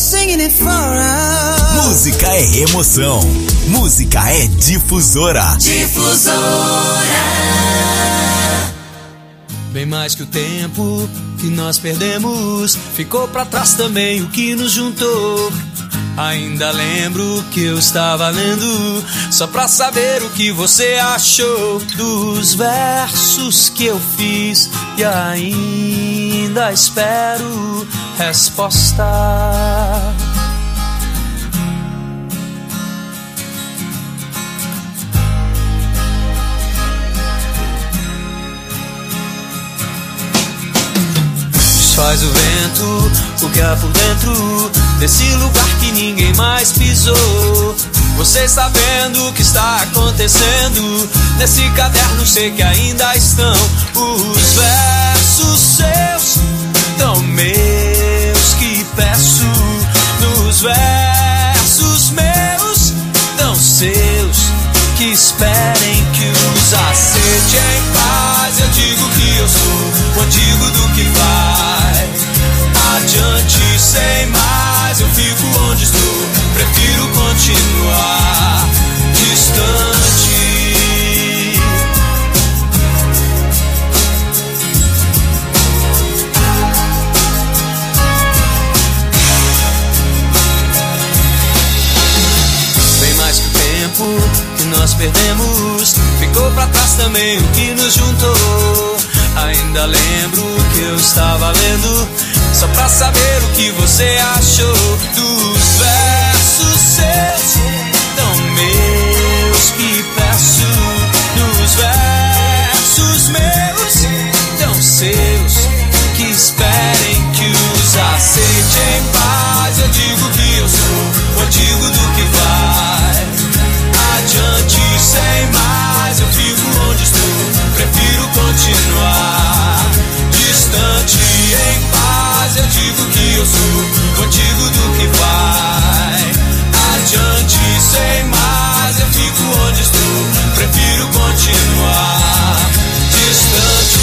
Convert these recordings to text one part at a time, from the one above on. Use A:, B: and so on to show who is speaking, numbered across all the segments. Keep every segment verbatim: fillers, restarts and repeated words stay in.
A: singing it for us.
B: Música é emoção. Música é difusora.
C: Difusora.
D: Bem mais que o tempo que nós perdemos, ficou pra trás também o que nos juntou. Ainda lembro que eu estava lendo, só pra saber o que você achou dos versos que eu fiz, e ainda espero resposta. Faz o vento, o que há por dentro desse lugar que ninguém mais pisou. Você sabendo o que está acontecendo nesse caderno, sei que ainda estão os versos seus, tão meus que peço. Nos versos meus, tão seus, que esperem que os aceite em paz. Eu digo que eu sou o antigo do que vai adiante sem mais. Eu fico onde estou, prefiro continuar distante. Bem mais que o tempo que nós perdemos, ficou pra trás também o que nos juntou. Ainda lembro que eu estava lendo, só pra saber o que você achou dos versos seus, tão meus que peço. Nos versos meus, tão seus, que esperem que os aceite em paz. Eu digo que eu sou o antigo do que vai adiante sem mais. Eu fico onde estou, prefiro continuar distante em paz. Eu digo que eu sou o antigo do que vai adiante sem mais. Eu fico onde estou, prefiro continuar distante.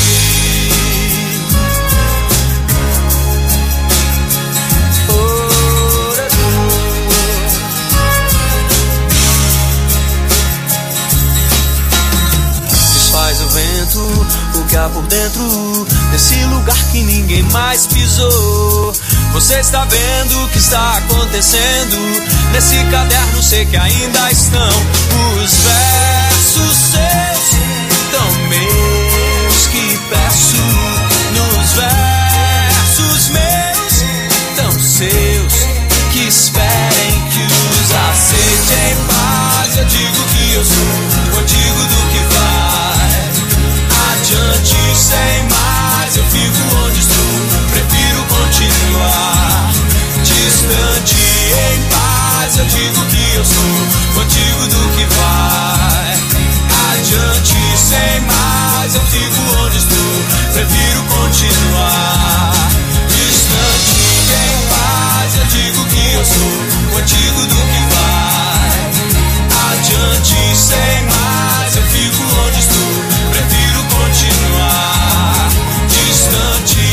D: Desfaz o vento, o que há por dentro desse lugar que ninguém mais pisou. Você está vendo o que está acontecendo nesse caderno, sei que ainda estão os versos seus, tão meus que peço. Nos versos meus, tão seus, que esperem que os aceite em paz. Eu digo que eu sou o antigo do que vai adiante sem mais. Eu fico onde estou, prefiro continuar distante em paz. Eu digo que eu sou o antigo do que vai adiante sem mais. Eu fico onde estou, prefiro continuar distante em paz. Eu digo que eu sou o antigo do que vai adiante sem mais. Eu fico onde estou, prefiro continuar distante.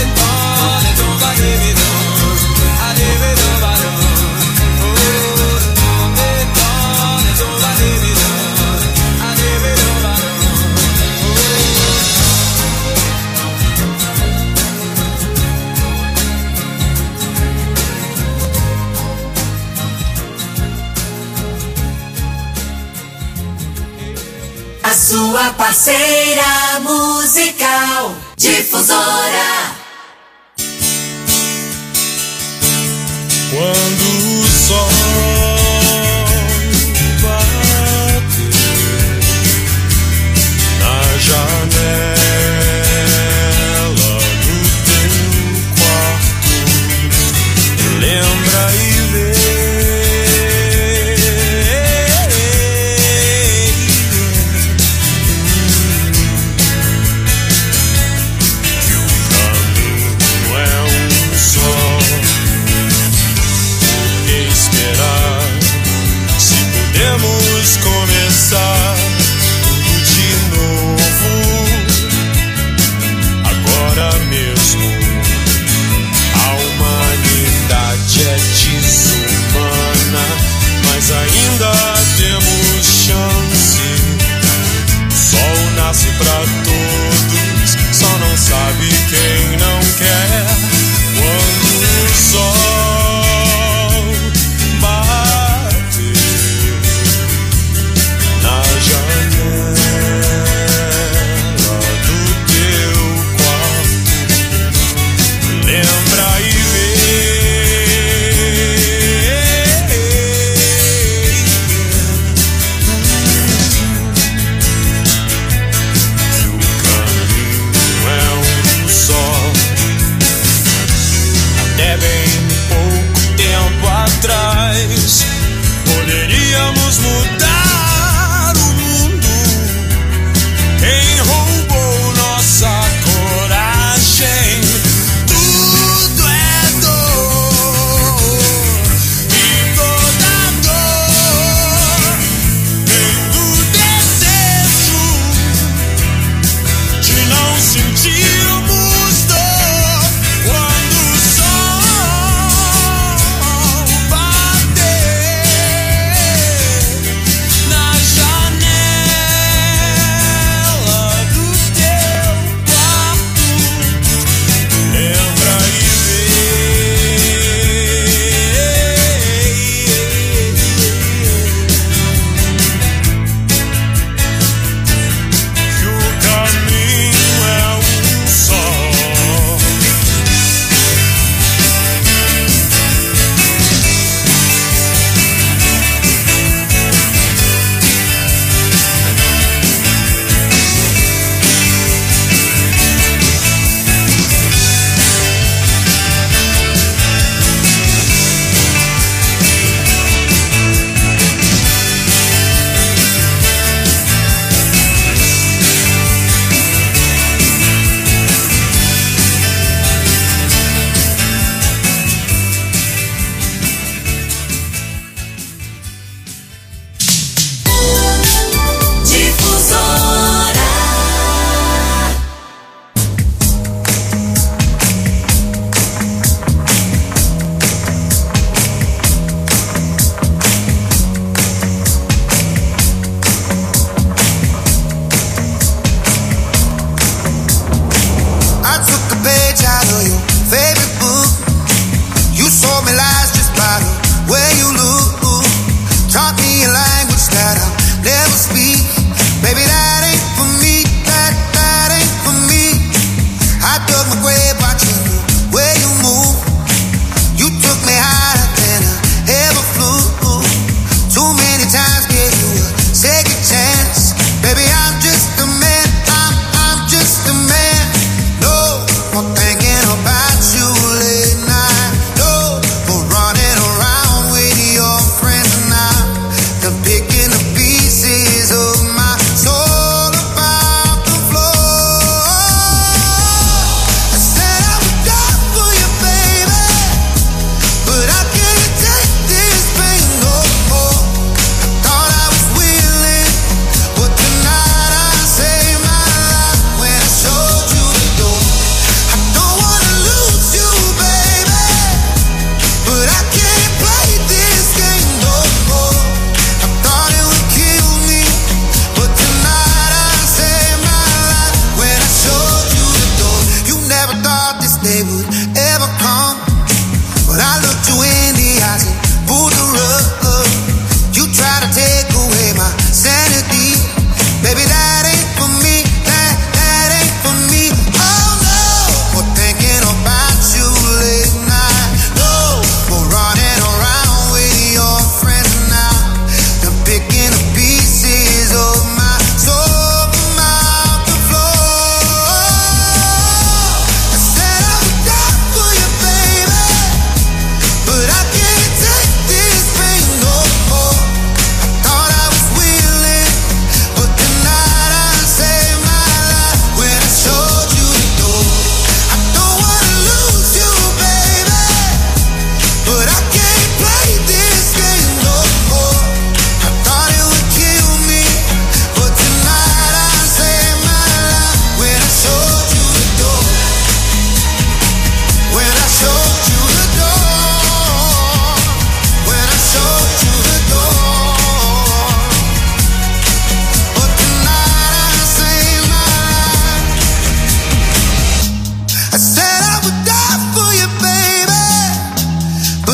C: A sua parceira musical, Difusora.
E: Quando o sol bate na janela do teu quarto, lembra e vê que o caminho é um só. Esperar, se podemos começar tudo de novo, agora mesmo. A humanidade é de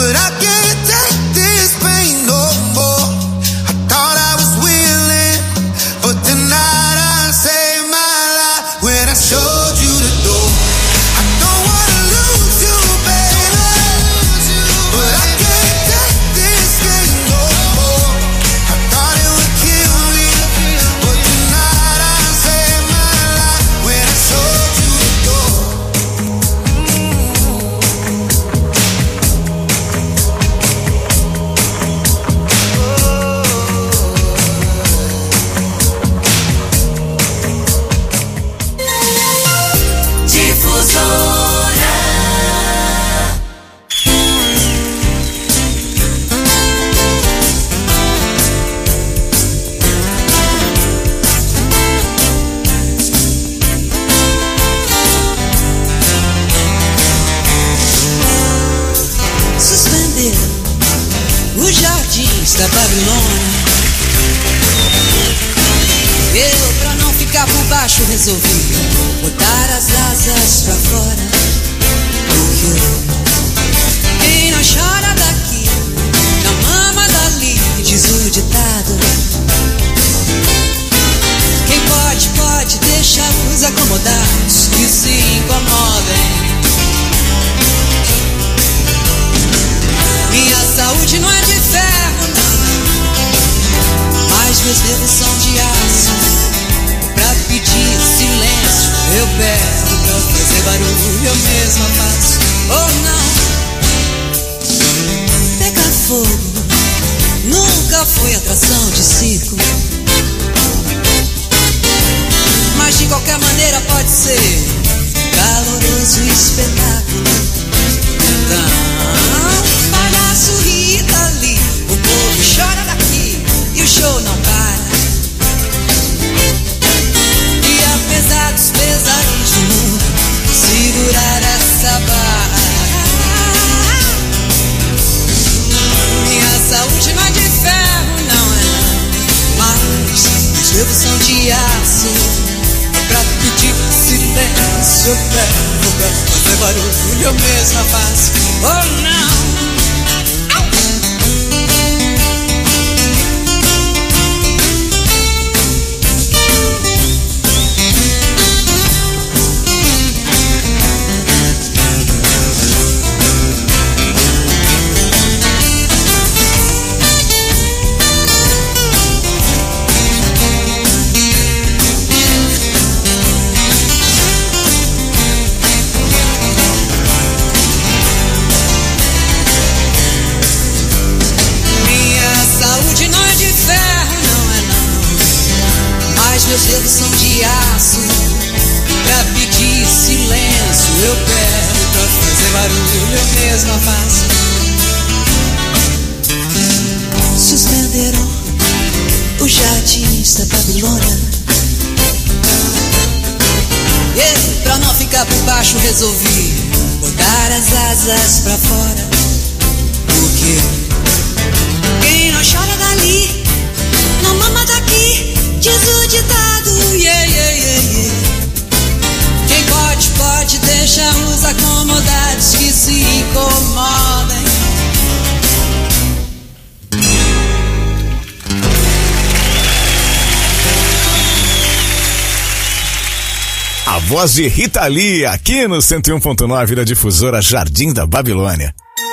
A: but I can't take this pain no more. I thought I was willing, but tonight I saved my life when I showed you the door. I don't wanna lose you, baby, but I can't take this pain no more. I thought it would kill me, but tonight I saved my life when I showed you the door.
F: Os jardins da Babilônia. Eu, pra não ficar por baixo, resolvi botar as asas pra fora. Porque quem não chora daqui, não mama dali, diz o ditado. Quem pode, pode deixar os acomodados que se incomodem. Minha saúde não é de ferro, não, mas meus dedos são de aço. Pra pedir silêncio eu pego, pra fazer barulho eu mesma faço. Ou não, pegar fogo nunca foi atração de circo, mas de qualquer maneira pode ser caloroso espetáculo. Então palhaço ri dali, o povo chora daqui e o show não para. E apesar dos pesares do mundo, segurar essa barra. Minha saúde não é de ferro, não é não, mas os dedos são de aço. Pra pedir silêncio eu pego, pra fazer barulho eu mesma faço. Oh não. Meus dedos são de aço. Pra pedir silêncio eu pego, pra fazer barulho eu mesma faço. Suspenderam os jardins da Babilônia. E pra não ficar por baixo resolvi botar as asas pra fora. Porque quem não chora dali, não mama daqui, diz o ditado, yeah, yeah, yeah, yeah. Quem pode, pode deixar os acomodados que se incomodem.
B: A voz de Rita Lee, aqui no cento e um ponto nove da Difusora Jardim da Babilônia.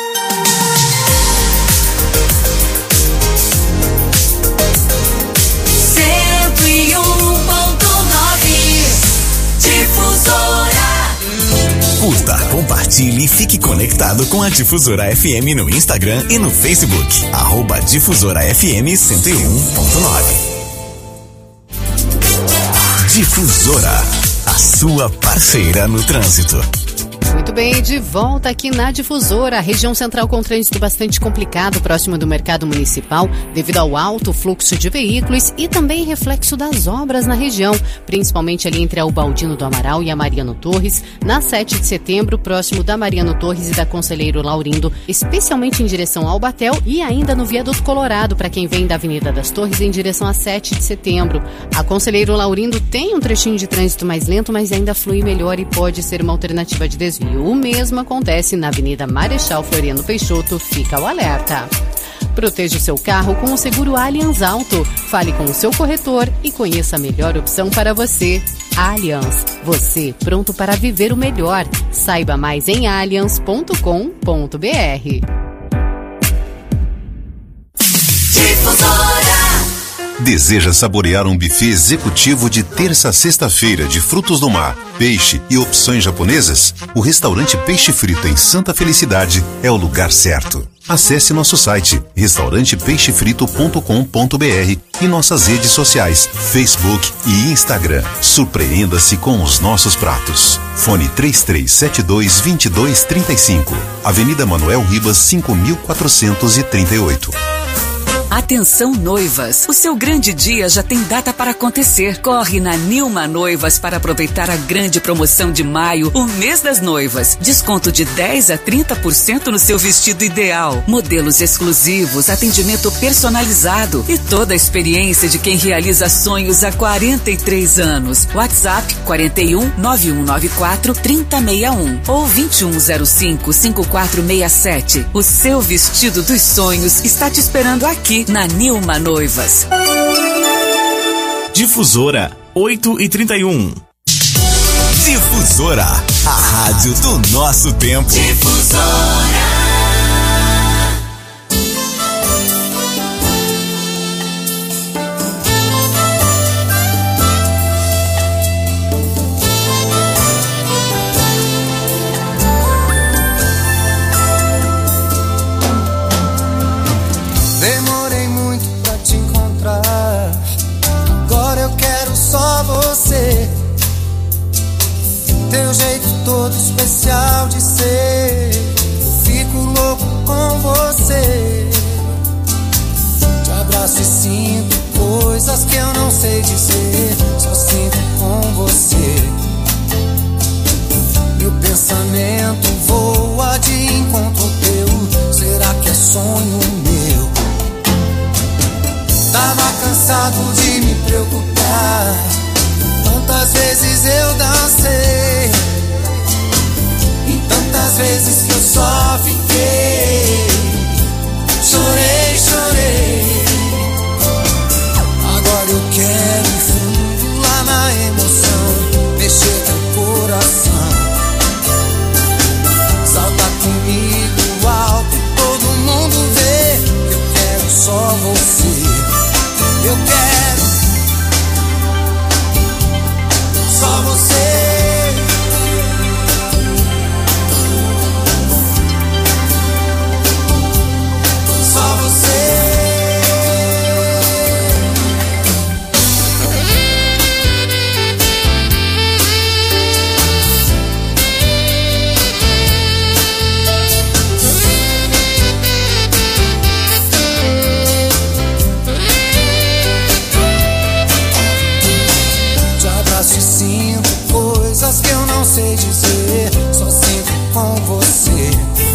B: Curta, compartilhe e fique conectado com a Difusora F M no Instagram e no Facebook. Arroba Difusora F M cento e um ponto nove. Difusora, a sua parceira no trânsito.
G: Muito bem, de volta aqui na Difusora, a região central com trânsito bastante complicado, próximo do mercado municipal, devido ao alto fluxo de veículos e também reflexo das obras na região, principalmente ali entre a Ubaldino do Amaral e a Mariano Torres, na sete de setembro, próximo da Mariano Torres e da Conselheiro Laurindo, especialmente em direção ao Batel, e ainda no Viaduto Colorado, para quem vem da Avenida das Torres em direção a sete de setembro. A Conselheiro Laurindo tem um trechinho de trânsito mais lento, mas ainda flui melhor e pode ser uma alternativa de desvio. maio. O mesmo acontece na Avenida Marechal Floriano Peixoto. Fica o alerta. Proteja o seu carro com o seguro Allianz Auto. Fale com o seu corretor e conheça a melhor opção para você. Allianz, você pronto para viver o melhor. Saiba mais em allianz ponto com ponto br.
H: Deseja saborear um buffet executivo de terça a sexta-feira de frutos do mar, peixe e opções japonesas? O restaurante Peixe Frito em Santa Felicidade é o lugar certo. Acesse nosso site restaurante peixe frito ponto com ponto br e nossas redes sociais, Facebook e Instagram. Surpreenda-se com os nossos pratos. Fone três três sete dois, dois dois três cinco. Avenida Manuel Ribas, cinco mil quatrocentos e trinta e oito.
I: Atenção noivas, o seu grande dia já tem data para acontecer. Corre na Nilma Noivas para aproveitar a grande promoção de maio, o mês das noivas. Desconto de dez a trinta por cento no seu vestido ideal. Modelos exclusivos, atendimento personalizado e toda a experiência de quem realiza sonhos há quarenta e três anos. WhatsApp quarenta e um, nove um nove quatro, trinta sessenta e um ou vinte e um zero cinco, cinquenta e quatro sessenta e sete. O seu vestido dos sonhos está te esperando aqui na Nilma Noivas.
B: Difusora oito e trinta e um. Difusora, a rádio do nosso tempo.
C: Difusora.
A: Teu jeito todo especial de ser, fico louco com você. Te abraço e sinto coisas que eu não sei dizer, só sinto com você. Meu pensamento voa de encontro ao teu, será que é sonho meu? Tava cansado de me preocupar, tantas vezes eu dancei, e tantas vezes que eu só fiquei. Chorei, chorei. Agora eu quero ir fundo lá na emoção, mexer teu coração. Salta comigo alto, todo mundo vê. Eu quero só você. Eu quero só você. Só você. Te abraço e sinto coisas que eu não sei dizer, só sinto com você.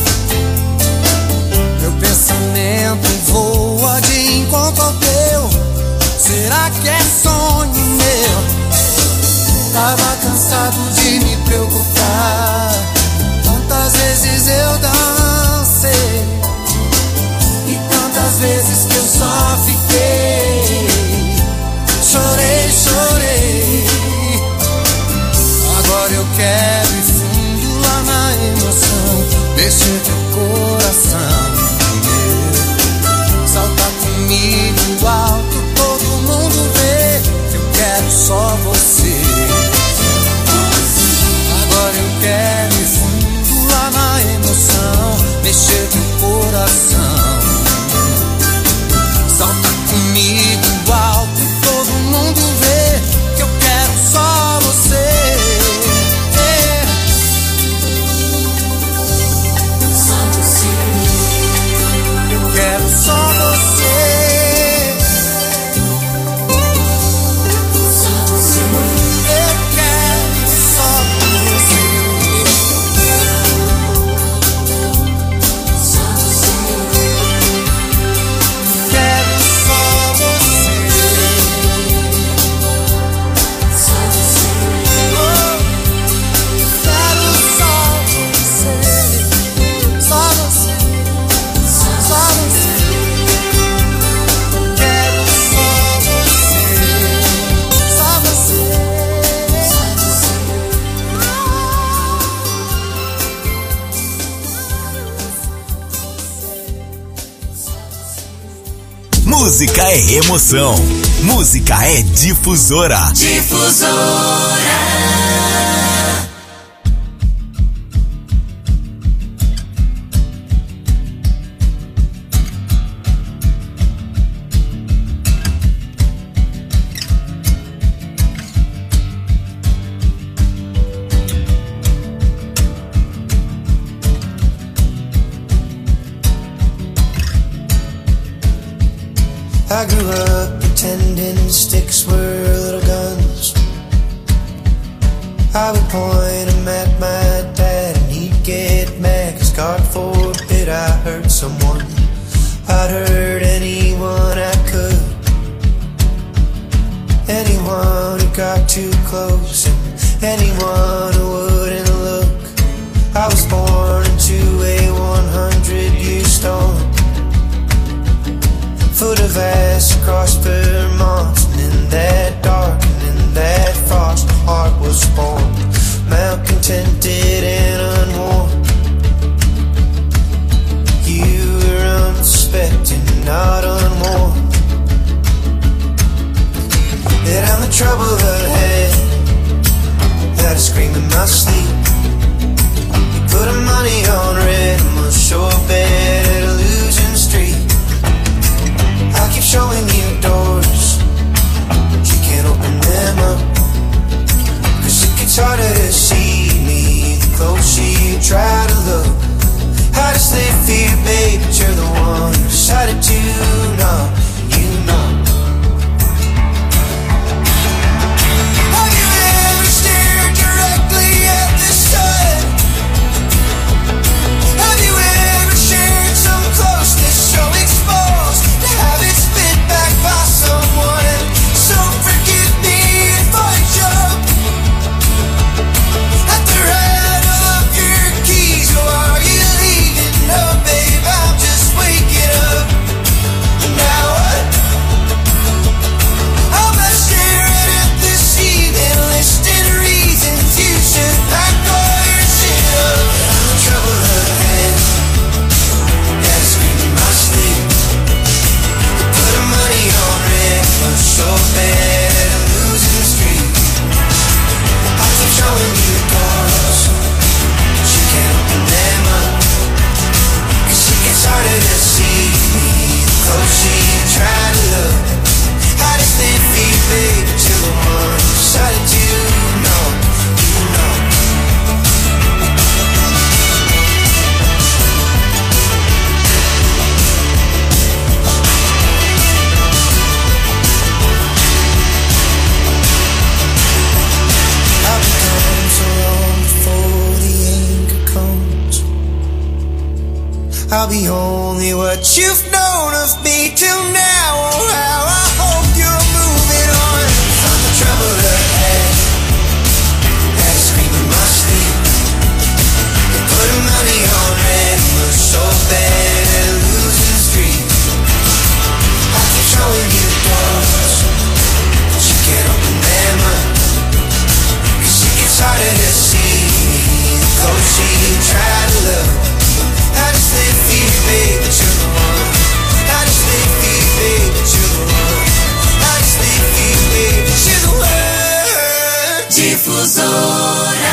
A: Meu pensamento voa de encontro ao teu, será que é sonho meu? Tava cansado de me preocupar, tantas vezes eu dancei, e tantas vezes que eu só fiquei. Chorei, chorei. Agora eu quero ir fundo lá na emoção, mexer teu coração. Salta comigo alto, todo mundo vê. Eu quero só você. Agora eu quero ir fundo lá na emoção, mexer teu coração. Salta comigo alto, todo mundo vê. Que eu quero só você. Só você. Eu quero só você.
B: Música é emoção. Música é Difusora.
C: Difusora.
J: I grew up pretending sticks were little guns. I would point them at my dad and he'd get mad, 'cause God forbid I hurt someone. I'd hurt anyone I could, anyone who got too close and anyone who wouldn't look. I was born into a hundred year storm, foot of ass across Vermont, and in that dark and in that frost, my heart was born, malcontented and unworn. You were unsuspecting, not unwarned, that I'm the trouble ahead, that I scream in my sleep. You put the money on red, I'm a sure bet at a losing streak. I keep showing you doors, but you can't open them up, 'cause it gets harder to see me the closer you try to look. I just live fear, babe, but you're the one who decided to know, you know. Have you ever stared directly at the sun? Have you ever shared some closeness so exposed to have it spit back by someone? So forgive me if I jump at the rattle of your keys. Or are you leaving? No, babe, I'm just waking up. Now what? I'm not staring at the ceiling, listing reasons you should pack all your shit up. Trouble ahead, gotta scream in my sleep. Put the money on red, I'm so bad at a losing streak. I keep showing you doors, but you can't open them up, 'cause it gets harder to see me the closer you try to look. I just live for you, babe, but you're the one who decided to know, you know. I've become so long before the anchor comes. I'll be only what you've known of me till now. Oh, how I hope you're moving on from the trouble ahead. Had to scream in my sleep. Put the money on red, we're so bad at a losing streak. I keep showing you doors, but you can't open them up, 'cause it gets harder to see the closer you try to look. I just live for you, babe, but you're the one. I just live for you, babe, but you're the one. I just live for you, babe, but you're the one.
C: Difusora.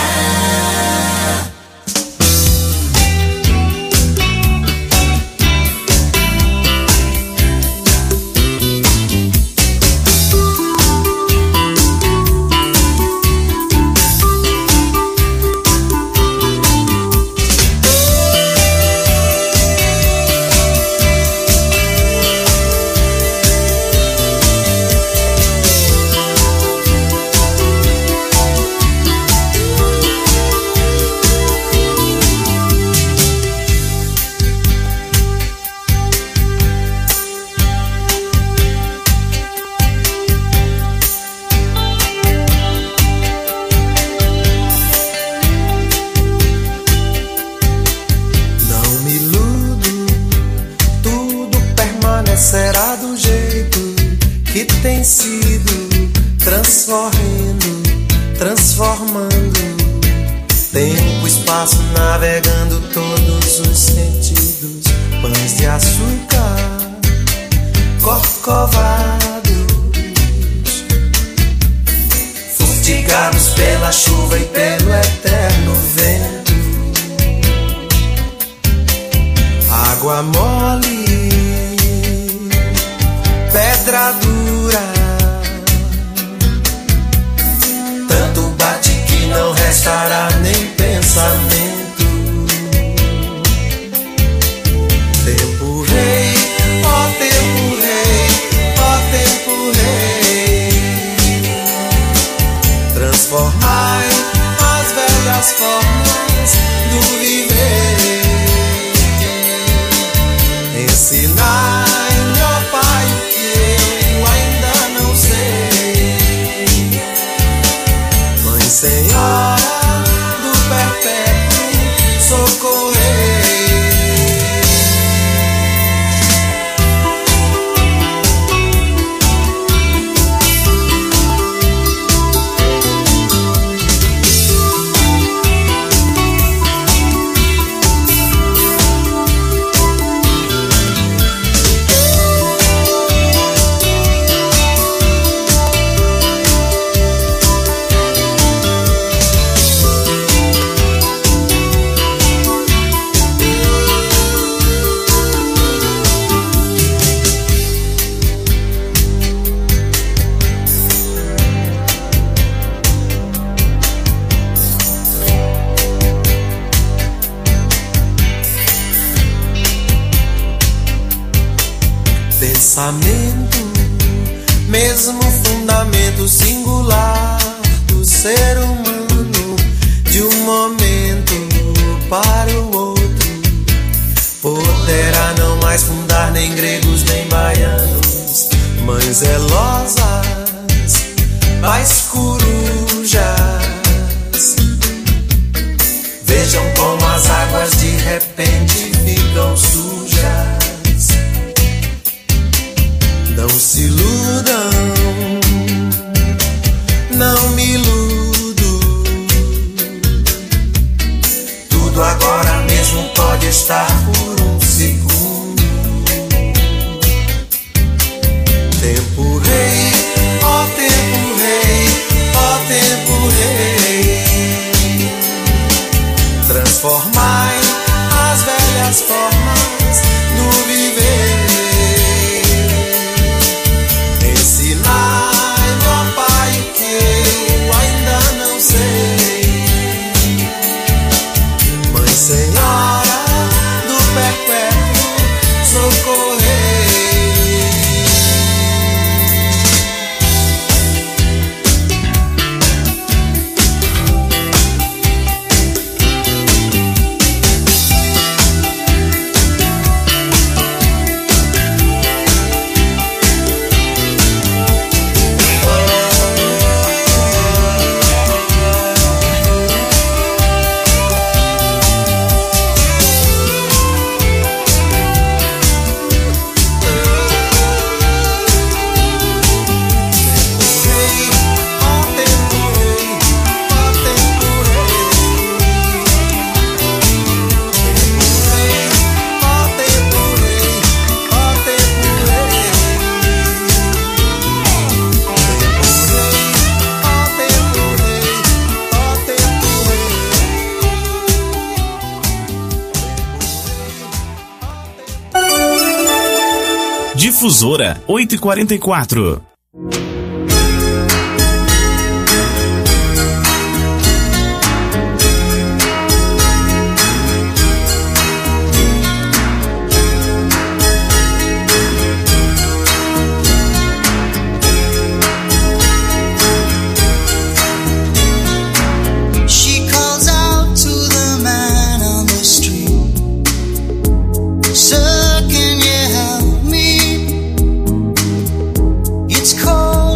J: Será do jeito que tem sido, transcorrendo, transformando. Tempo, espaço, navegando todos os sentidos. Pães de açúcar, corpo velhas formas do viver. Ensinai, meu Pai, o que eu ainda não sei. Mãe Senhora do perpétuo socorrer. Pensamento, mesmo fundamento singular do ser humano, de um momento para o outro, poderá não mais fundar nem gregos nem baianos, mães zelosas, pais corujas. Vejam como as águas de repente ficam sujas. Não se iludam, não me iludo. Tudo agora mesmo pode estar por um segundo. Tempo rei, ó tempo rei, ó tempo rei. Transformai as velhas formas no viver. Ensinai, meu Pai, o que eu ainda não sei. Mãe Senhora do perpétuo socorrer.
K: Difusora oito e quarenta e quatro.
J: Sir, can you help me? It's cold.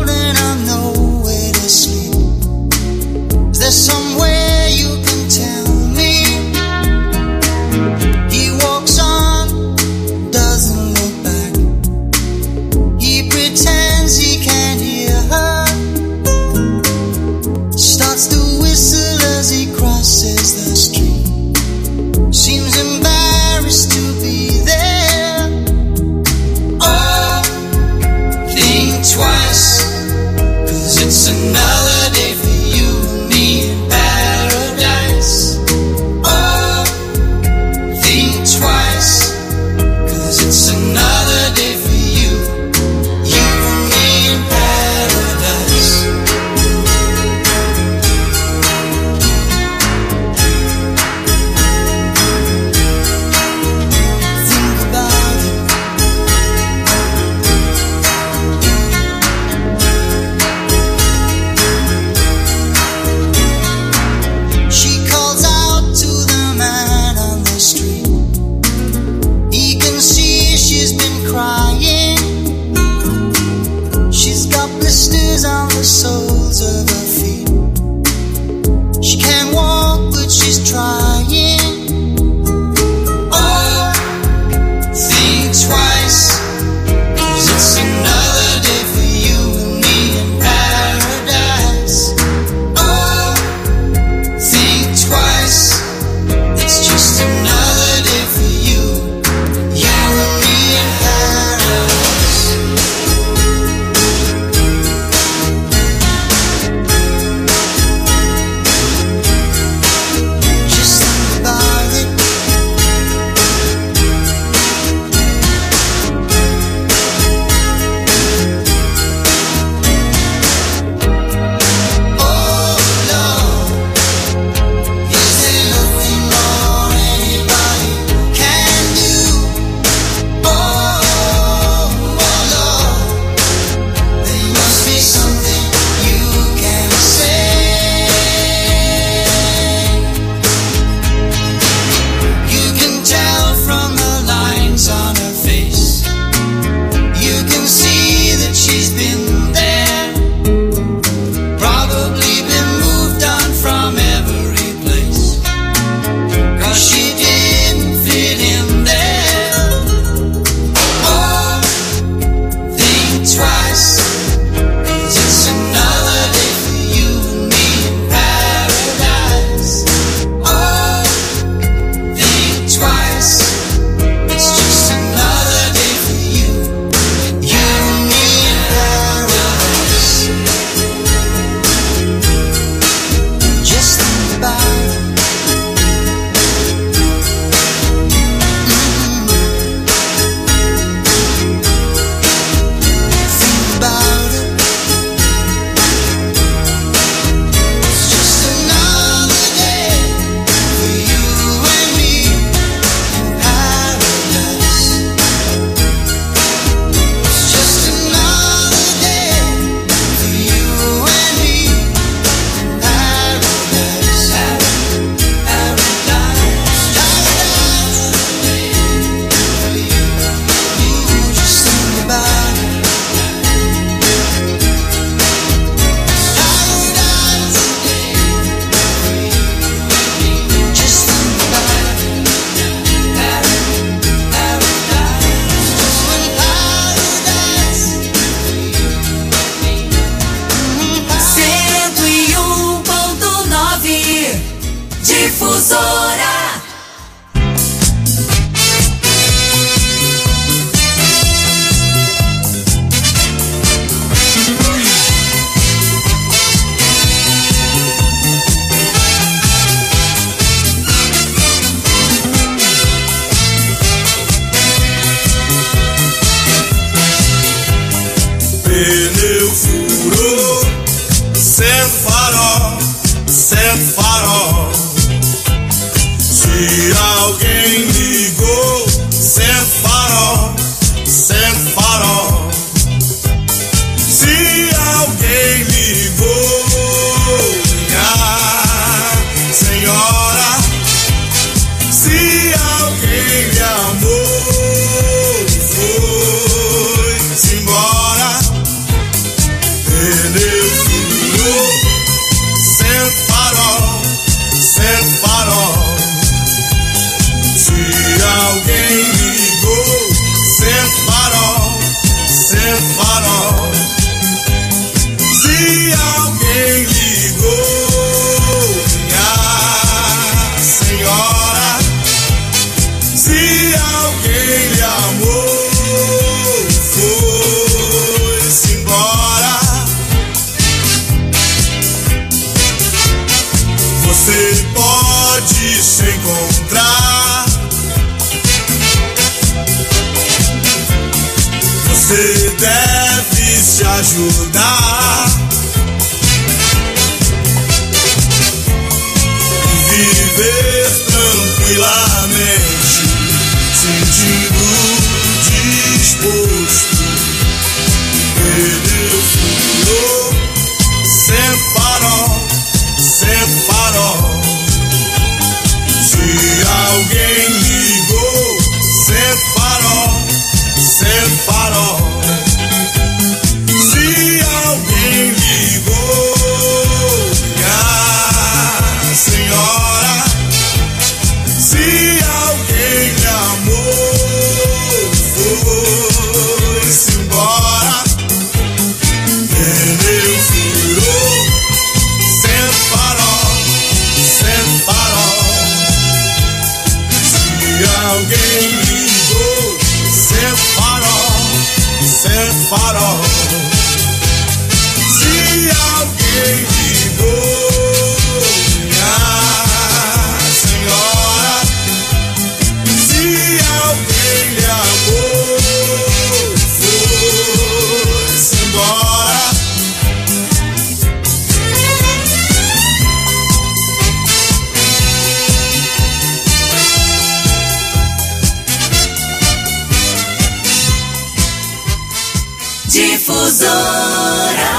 J: scratches on the soles of her feet. She can't walk, but she's trying. Oh, think twice, 'cause it's another day for you and me in paradise. Oh, think twice, it's just another day for you, you and me in paradise. Just think about it. Oh Lord, is there nothing more anybody can do? Oh, oh Lord, there must be something you can say. You can tell from the lines on her face. You can see that she's been there, probably been moved on from every place, 'cause she didn't fit in there. Oh, think twice, 'cause it's another day for you and me in paradise. Oh, think twice, it's just another day for you, you and me in paradise. Just think about it. Think about it. It's just another day for you and me in paradise. It's just another day for you and me in paradise. Paradise, paradise, for you. You just think about it. Paradise, just think about it.
C: cento e um ponto nove Difusora.
E: Pneu furou, sendo farol, sendo farol. Se alguém ligou, sendo farol, sendo farol. Se alguém ligou, minha senhora. Se alguém lhe amou, foi-se embora. Pneu furou, sendo farol, sendo farol. Se alguém ligou, sendo farol, sendo farol. Se alguém ligou, minha senhora. Se alguém lhe amou, foi-se embora. Você pode se encontrar. Você deve se ajudar e viver tranquilamente, sentindo disposto. Pneu furou, sendo farol, sendo farol. Se alguém ligou, sendo farol, sendo farol. Se alguém ser farol. Se alguém ligou, minha senhora, se alguém lhe amou, foi-se embora.
C: Difusora.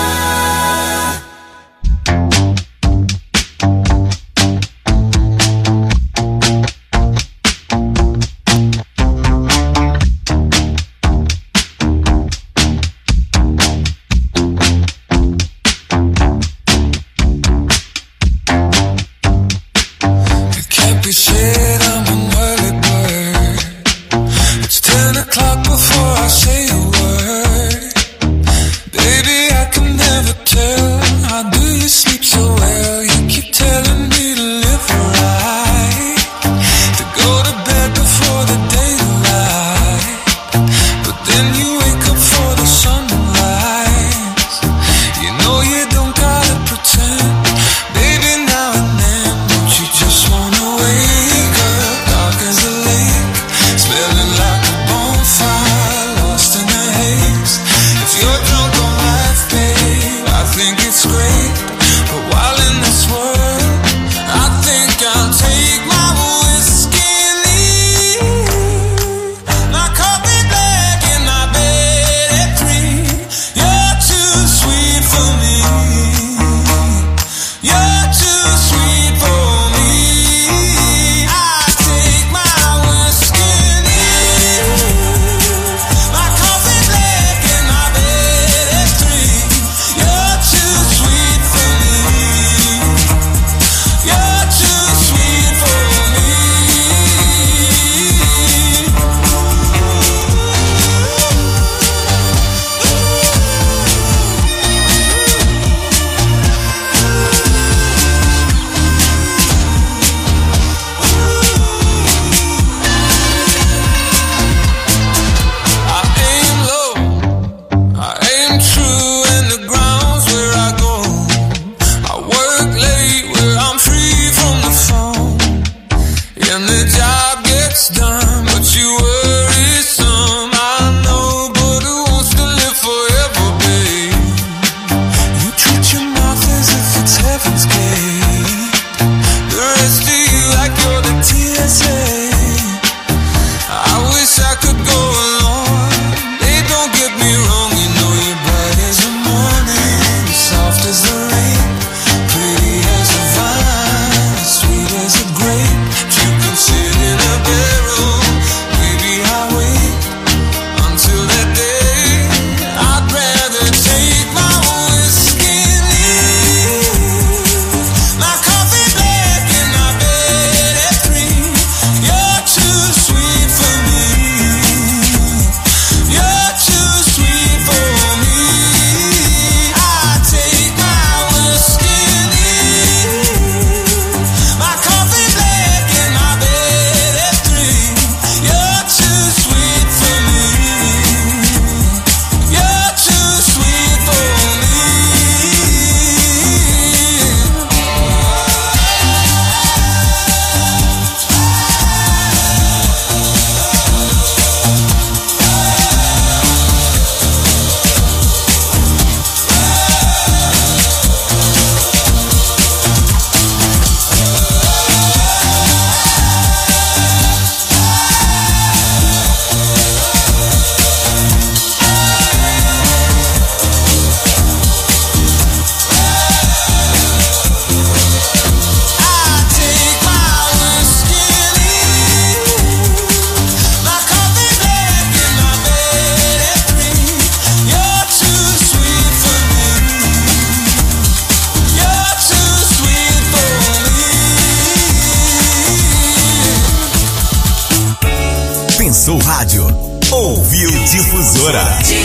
B: Pensou Rádio. Ouviu Difusora.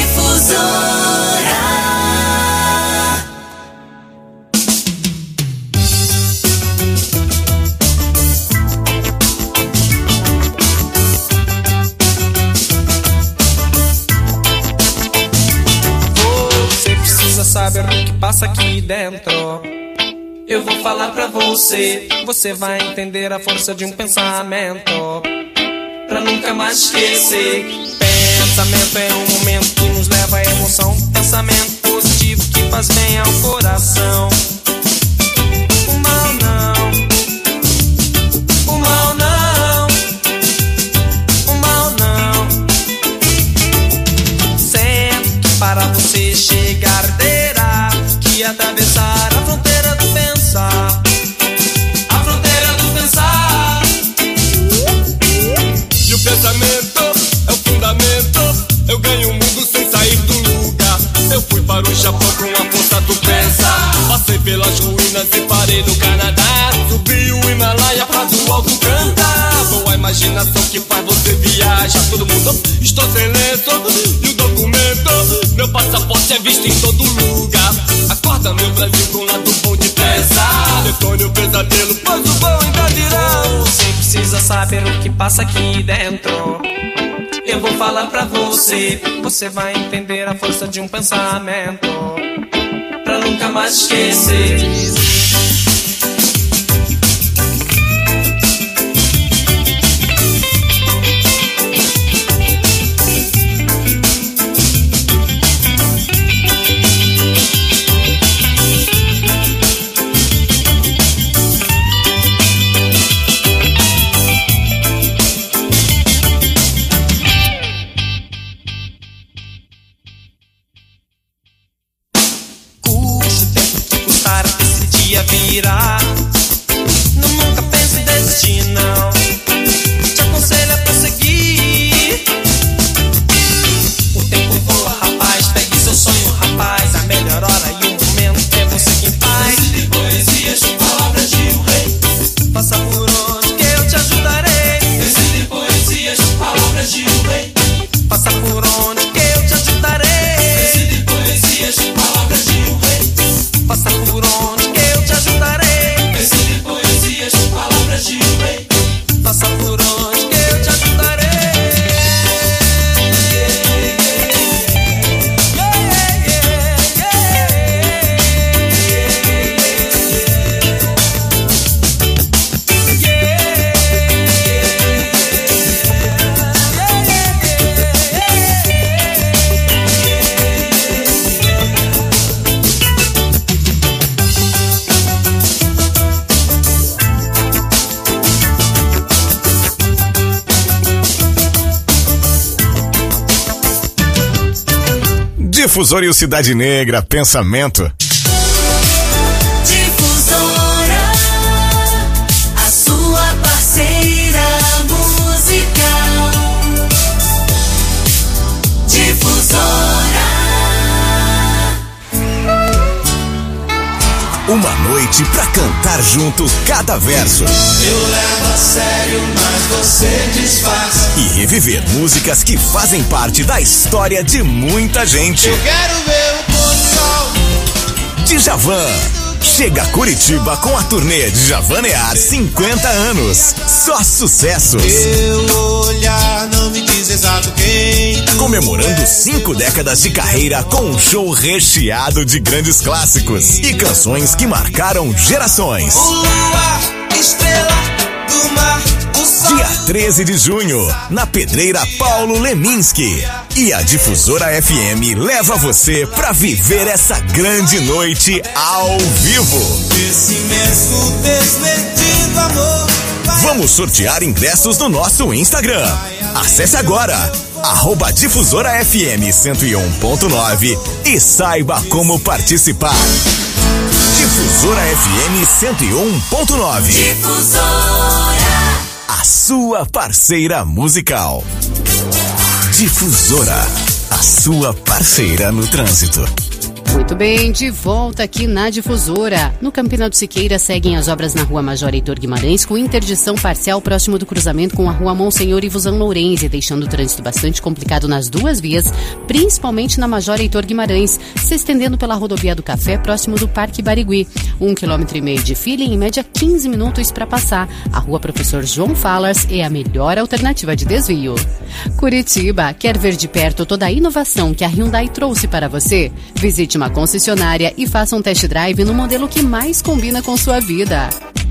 C: Difusora.
L: saber o que passa aqui dentro. Eu vou falar pra você, você vai entender a força de um pensamento, pra nunca mais esquecer. Pensamento é um momento que nos leva à emoção. Pensamento positivo que faz bem ao coração. O mal não, o mal não, o mal não. Sempre que para você chegar terá que atravessar a fronteira do pensar, a fronteira do pensar.
E: E o pensamento é o fundamento. Eu ganho o mundo sem sair do lugar. Eu fui para o Japão com a força do pensar. Passei pelas ruínas e parei no Canadá. Subi o Himalaia pra do alto cantar. Boa imaginação que faz você viajar. Todo mundo, estou sem lenço. E o documento, meu passaporte é visto em todo lugar. Acorda meu Brasil com lado bom de pensar. Detone o pesadelo, pois o bom ainda virá.
L: Você precisa saber o que passa aqui dentro. Eu vou falar pra você, você vai entender a força de um pensamento, pra nunca mais esquecer. Virá. Não, nunca pense em desistir, não. Te aconselho a prosseguir. O tempo voa, rapaz. Pegue seu sonho, rapaz. A melhor hora e o momento é você quem faz. Recite poesias, palavras de um rei. Passa por onde que eu te ajudarei. Recite poesias, palavras de um rei. Passa por onde que eu te ajudarei. Recite poesias, palavras de um rei. Passa por onde que eu te ajudarei. Recite poesias, palavras de um rei. Passa por onde que eu te ajudarei.
M: Difusora e o Cidade Negra, pensamento.
C: Difusora, a sua parceira musical. Difusora.
B: Uma noite pra cantar junto cada verso.
J: Eu levo a sério, mas você desfaz.
B: E reviver músicas que fazem parte da história de muita gente.
J: Eu quero ver o pôr do sol.
B: Djavan. Chega a Curitiba com a turnê Djavanear cinquenta anos. Só sucessos.
J: Teu olhar não me diz exato quem tu
B: Comemorando
J: és.
B: cinco décadas de carreira com um show recheado de grandes clássicos e canções que marcaram gerações.
J: O luar, estrela do mar, o sol.
B: Dia treze de junho, na Pedreira Paulo Leminski. E a Difusora F M leva você pra viver essa grande noite ao vivo.
J: Esse imenso desmedido amor.
B: Vamos sortear ingressos no nosso Instagram. Acesse agora, arroba Difusora F M cento e um ponto nove e saiba como participar. Difusora F M cento e um ponto nove.
C: Difusora.
B: A sua parceira musical. Difusora, a sua parceira no trânsito.
G: Muito bem, de volta aqui na Difusora. No Campina do Siqueira seguem as obras na Rua Major Heitor Guimarães, com interdição parcial próximo do cruzamento com a Rua Monsenhor Ivuzão Lourenço, deixando o trânsito bastante complicado nas duas vias, principalmente na Major Heitor Guimarães, se estendendo pela Rodovia do Café, próximo do Parque Barigui. Um quilômetro e meio de fila e em média quinze minutos para passar. A Rua Professor João Falas é a melhor alternativa de desvio. Curitiba, quer ver de perto toda a inovação que a Hyundai trouxe para você? Visite Visite uma concessionária e faça um test drive no modelo que mais combina com sua vida.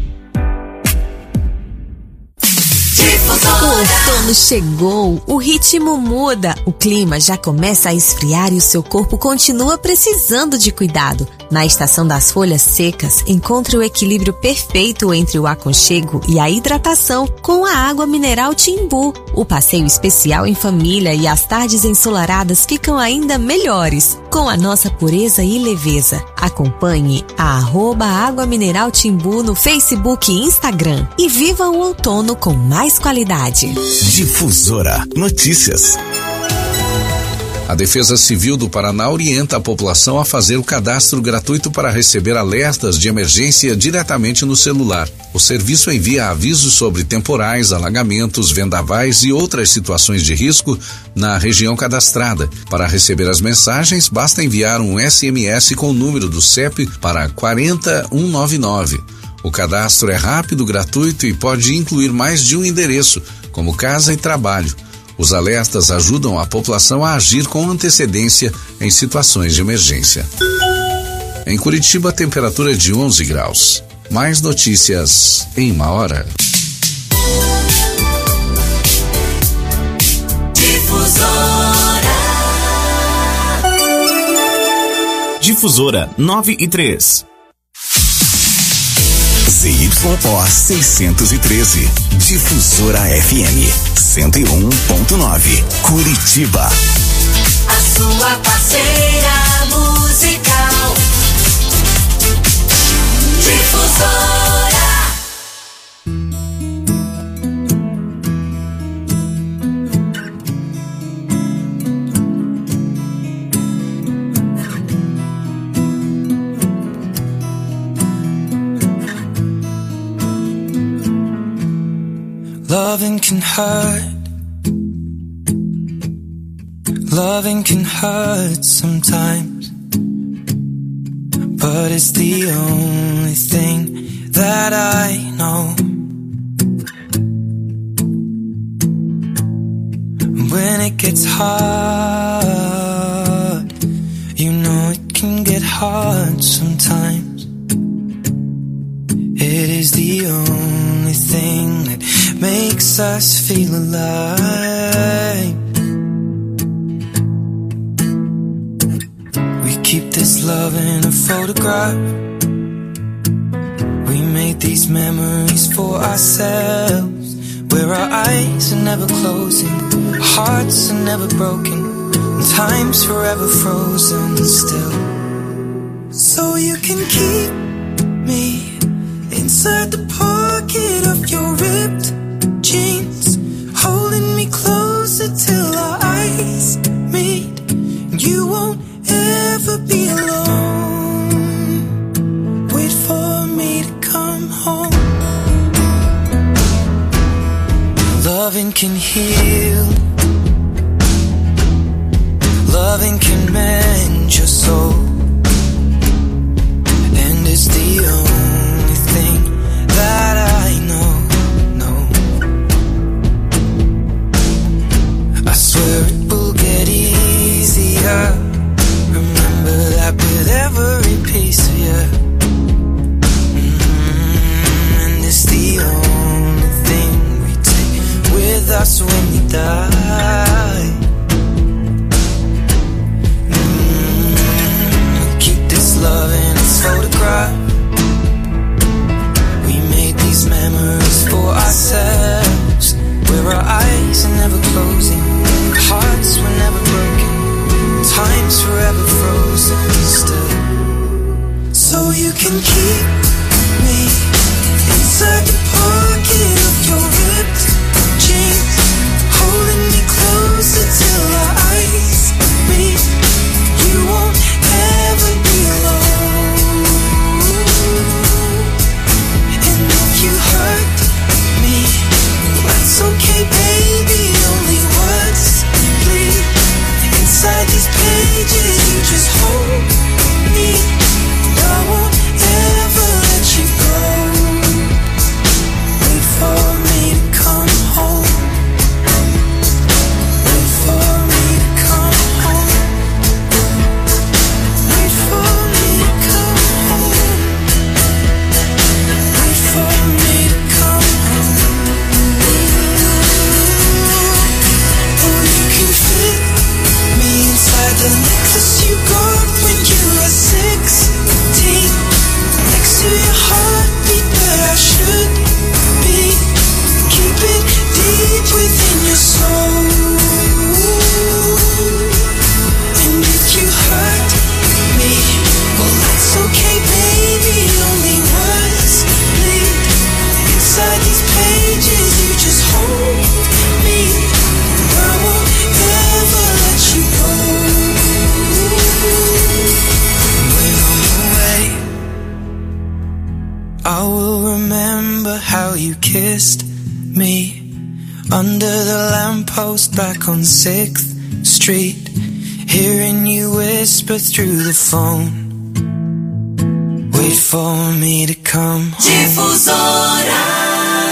N: O outono chegou, o ritmo muda, o clima já começa a esfriar e o seu corpo continua precisando de cuidado. Na estação das folhas secas, encontre o equilíbrio perfeito entre o aconchego e a hidratação com a água mineral Timbu. O passeio especial em família e as tardes ensolaradas ficam ainda melhores, com a nossa pureza e leveza. Acompanhe a arroba Água Mineral Timbu no Facebook e Instagram e viva o outono com mais qualidade.
B: Difusora Notícias.
O: A Defesa Civil do Paraná orienta a população a fazer o cadastro gratuito para receber alertas de emergência diretamente no celular. O serviço envia avisos sobre temporais, alagamentos, vendavais e outras situações de risco na região cadastrada. Para receber as mensagens, basta enviar um S M S com o número do C E P para quatro zero um nove nove. O cadastro é rápido, gratuito e pode incluir mais de um endereço, como casa e trabalho. Os alertas ajudam a população a agir com antecedência em situações de emergência. Em Curitiba, a temperatura é de onze graus. Mais notícias em uma hora.
C: Difusora.
K: Difusora nove e três.
B: Z Y O seiscentos e treze. Difusora F M cento e um ponto nove. Curitiba.
C: A sua parceira musical. Difusora.
L: Loving can hurt. Loving can hurt sometimes, but it's the only thing that I know. When it gets hard, you know it can get hard sometimes. It is the only thing that makes us feel alive. We keep this love in a photograph. We made these memories for ourselves, where our eyes are never closing, our hearts are never broken, and time's forever frozen still. So you can keep me inside the pocket of your ripped jeans, holding me closer till our eyes meet. You won't ever be alone. Wait for me to come home. Loving can heal. Loving can mend your soul. And it's the only thing that I know. I swear it will get easier. Remember that with every piece of you. Mm-hmm. And it's the only thing we take with us when we die. Mm-hmm.
J: The necklace you got when you were sixteen, next to your heartbeat where I should be. Keep it deep within your soul. And if you hurt me, well that's okay baby, only words bleed inside these pages. You just hold me, I won't ever let you go. When I'm away, I will remember how you kissed me under the lamppost back on sixth Street, hearing you whisper through the phone, wait for me to come home.
C: Difusora.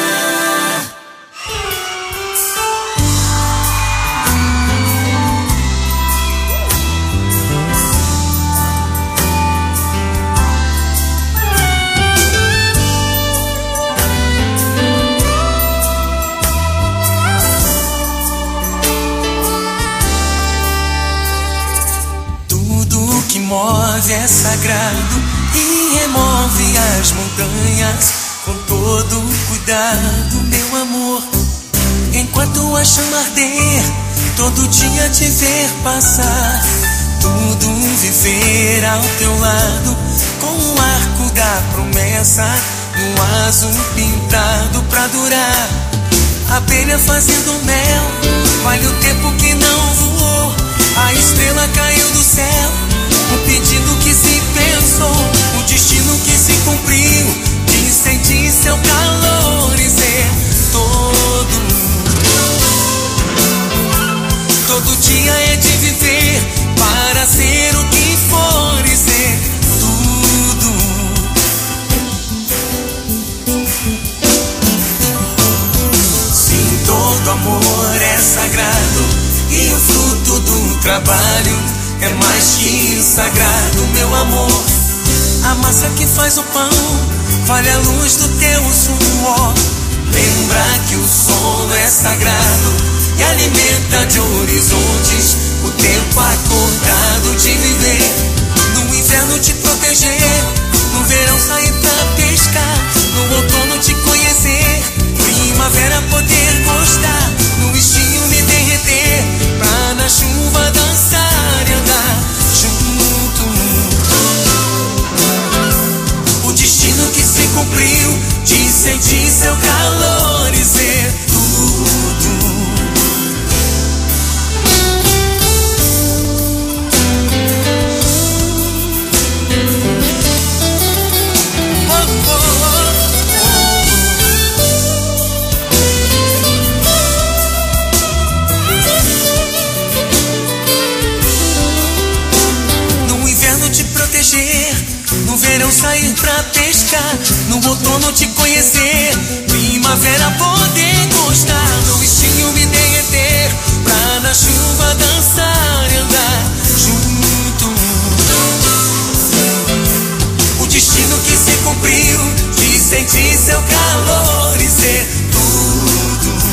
J: Move é sagrado e remove as montanhas com todo cuidado, meu amor. Enquanto a chama arder, todo dia te ver passar, tudo viver ao teu lado, com o arco da promessa no azul pintado pra durar. Abelha fazendo mel, vale o tempo que não voou, a estrela caiu do céu, o pedido que se pensou, o destino que se cumpriu, de sentir seu calor e ser todo. Todo dia é de viver para ser o que for e ser tudo. Sim, todo amor é sagrado e o fruto do trabalho é mais que sagrado, meu amor. A massa que faz o pão vale a luz do teu suor. Lembra que o sono é sagrado e alimenta de horizontes o tempo acordado de viver. No inverno te proteger, no verão sair pra pescar, no outono te conhecer, primavera poder gostar, no estinho me derreter, pra na chuva dançar e andar junto. O destino que se cumpriu, de sentir seu calor e ser tudo. No verão sair pra pescar, no outono te conhecer, primavera poder gostar, no estinho me derreter, pra na chuva dançar e andar junto. O destino que se cumpriu, de sentir seu calor e ser tudo.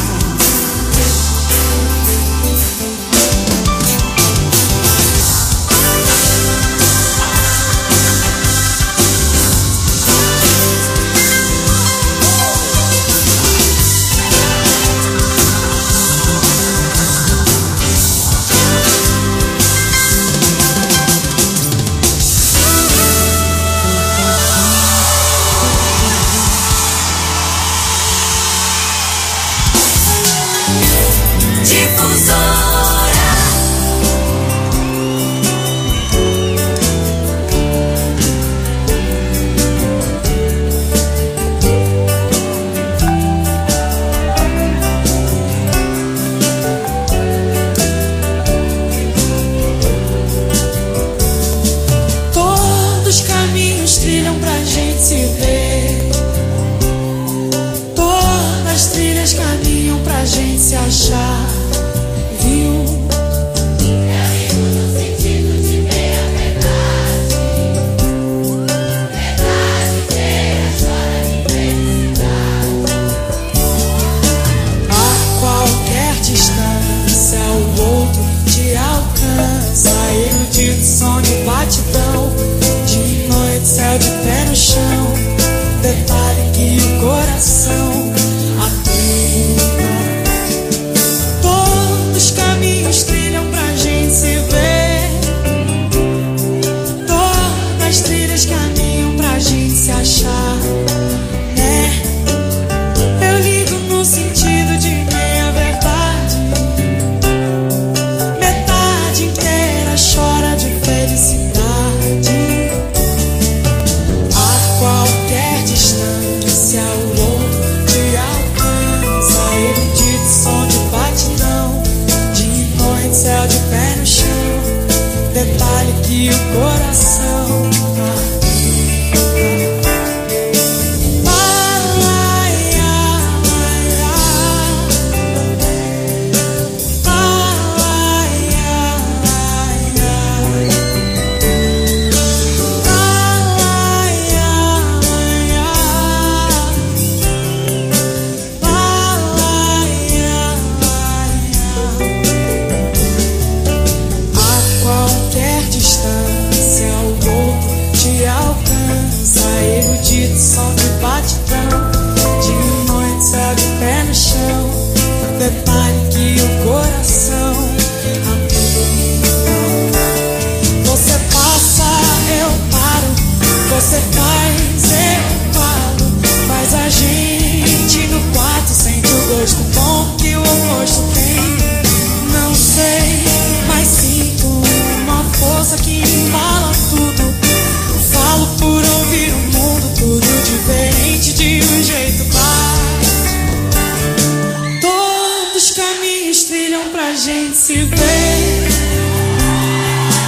P: detalhe que o coração